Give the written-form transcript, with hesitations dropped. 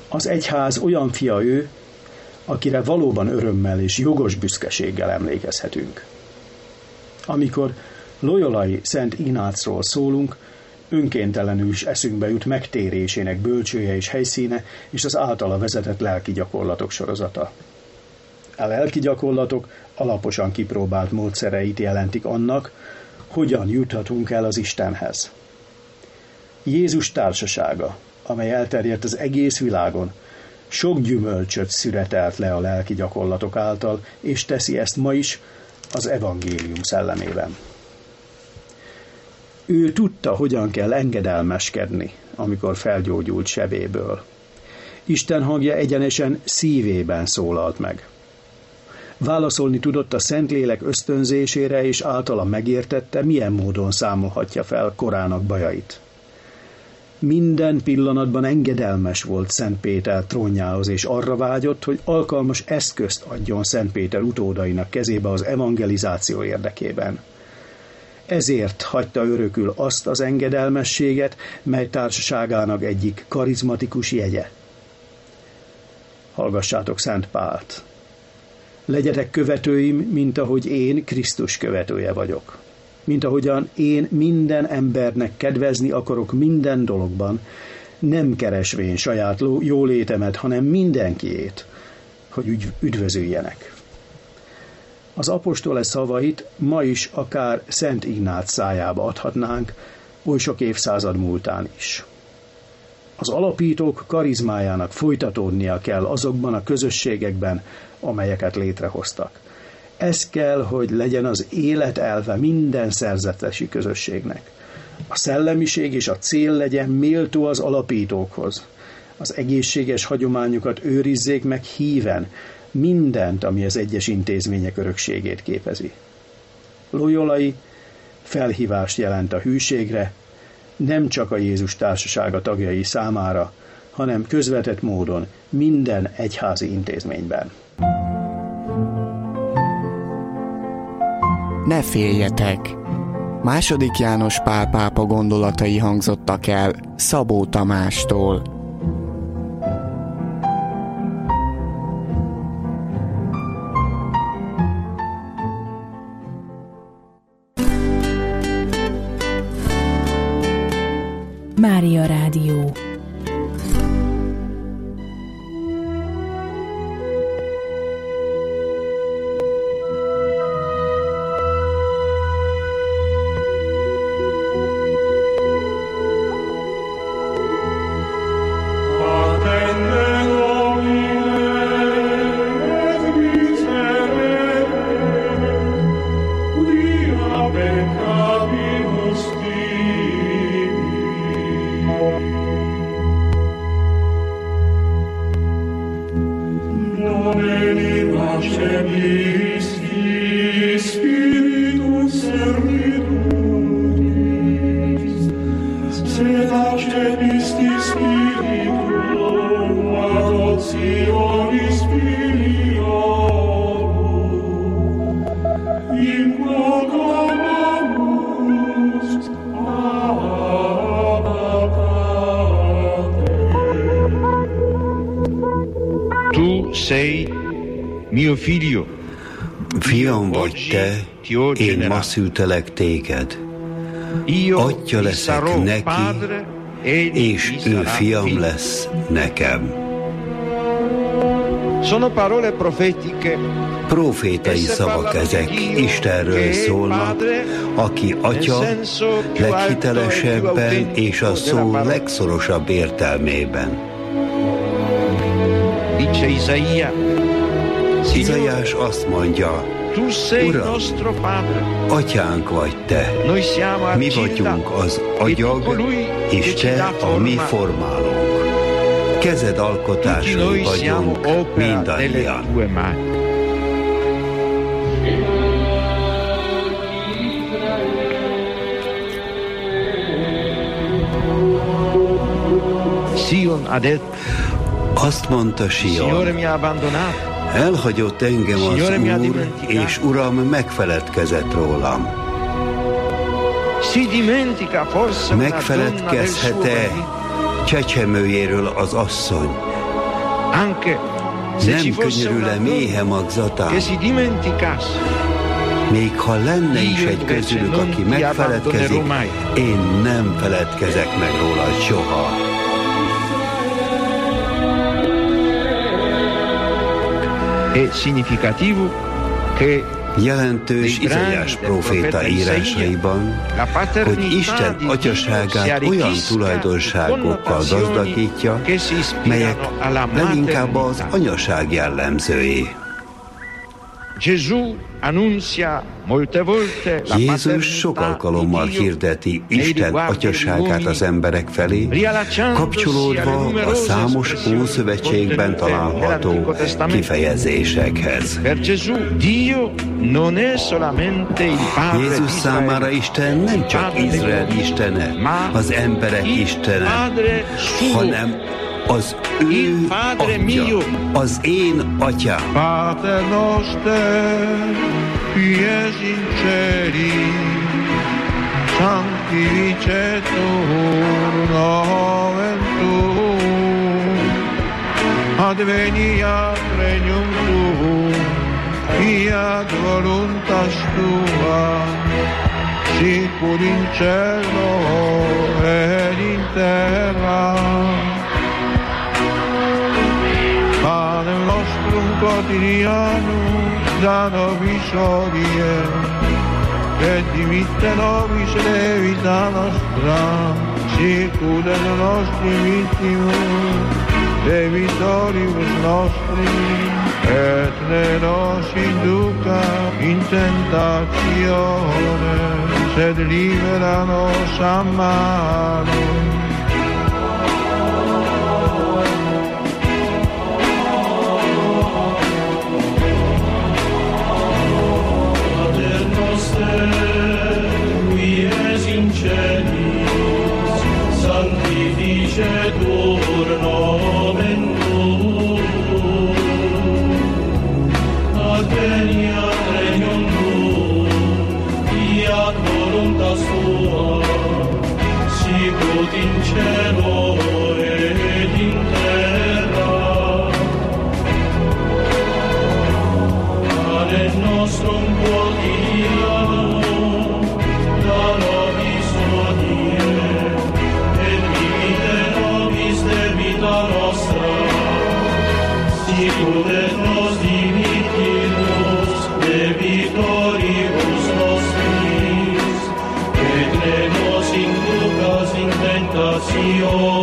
Az egyház olyan fia ő, akire valóban örömmel és jogos büszkeséggel emlékezhetünk. Amikor loyolai Szent Ignácról szólunk, önkéntelenül is eszünkbe jut megtérésének bölcsője és helyszíne, és az általa vezetett lelki gyakorlatok sorozata. A lelki gyakorlatok alaposan kipróbált módszereit jelentik annak, hogyan juthatunk el az Istenhez. Jézus társasága, amely elterjedt az egész világon, sok gyümölcsöt szüretelt le a lelki gyakorlatok által, és teszi ezt ma is az evangélium szellemében. Ő tudta, hogyan kell engedelmeskedni, amikor felgyógyult sebéből. Isten hangja egyenesen szívében szólalt meg. Válaszolni tudott a Szentlélek ösztönzésére, és általa megértette, milyen módon számolhatja fel korának bajait. Minden pillanatban engedelmes volt Szent Péter trónjához, és arra vágyott, hogy alkalmas eszközt adjon Szent Péter utódainak kezébe az evangelizáció érdekében. Ezért hagyta örökül azt az engedelmességet, mely társaságának egyik karizmatikus jegye. Hallgassátok Szent Pált! Legyetek követőim, mint ahogy én Krisztus követője vagyok. Mint ahogyan én minden embernek kedvezni akarok minden dologban, nem keresvén saját jólétemet, hanem mindenkiét, hogy üdvözüljenek. Az apostol szavait ma is akár Szent Ignác szájába adhatnánk, oly sok évszázad múltán is. Az alapítók karizmájának folytatódnia kell azokban a közösségekben, amelyeket létrehoztak. Ez kell, hogy legyen az életelve minden szerzetesi közösségnek. A szellemiség és a cél legyen méltó az alapítókhoz. Az egészséges hagyományokat őrizzék meg híven, mindent, ami az egyes intézmények örökségét képezi. Loyolai felhívást jelent a hűségre, nem csak a Jézus társasága tagjai számára, hanem közvetett módon minden egyházi intézményben. Ne féljetek! II. János Pál pápa gondolatai hangzottak el Szabó Tamástól. Mária Rádió. Fiam vagy te, én ma szültelek téged. Atya leszek neki, és ő fiam lesz nekem. Profétai szavak ezek, Istenről szólnak, aki Atya leghitelesebben és a szó legszorosabb értelmében. Izaiás azt mondja, Uram, Atyánk vagy te, mi vagyunk az agyag, és te a mi formálónk. Kezed alkotásai vagyunk mindannyian. Azt mondta Sion, elhagyott engem az Úr, és Uram megfeledkezett rólam. Megfeledkezhet-e csecsemőjéről az asszony, Nem könyörül-e méhe magzatán? Még ha lenne is egy közülük, aki megfeledkezik, én nem feledkezek meg rólad soha. Jelentős Izaiás próféta írásaiban, hogy Isten atyaságát olyan tulajdonságokkal gazdagítja, melyek leginkább az anyaság jellemzői. Jézus sok alkalommal hirdeti Isten atyaságát az emberek felé, kapcsolódva a számos Ószövetségben található kifejezésekhez. Jézus számára Isten nem csak Izrael istene, az emberek istene, hanem az ő atya, az én atyám. Pater noster, qui es in celi, sanctificetur nomen tuum, adveniat regnum tuum, fiat voluntas tua, sicur in cielo et in terra. Panem nostrum quotidianum da nobis hodie, et dimitte nobis debita nostra, sicur et nostri vittimus debitoribus nostri, et ne nos induca in tentatione, sed libera nos a malo. Sanctificetur nomen tuum, adveniat regnum tuum, fiat voluntas tua, sicut in cielo et in terra. Panem nostrum quotidianum da nobis hodie, et dimitte nobis debita nostra, sicur et nos dimittimus debitoribus nostris, et ne nos inducas in tentationem,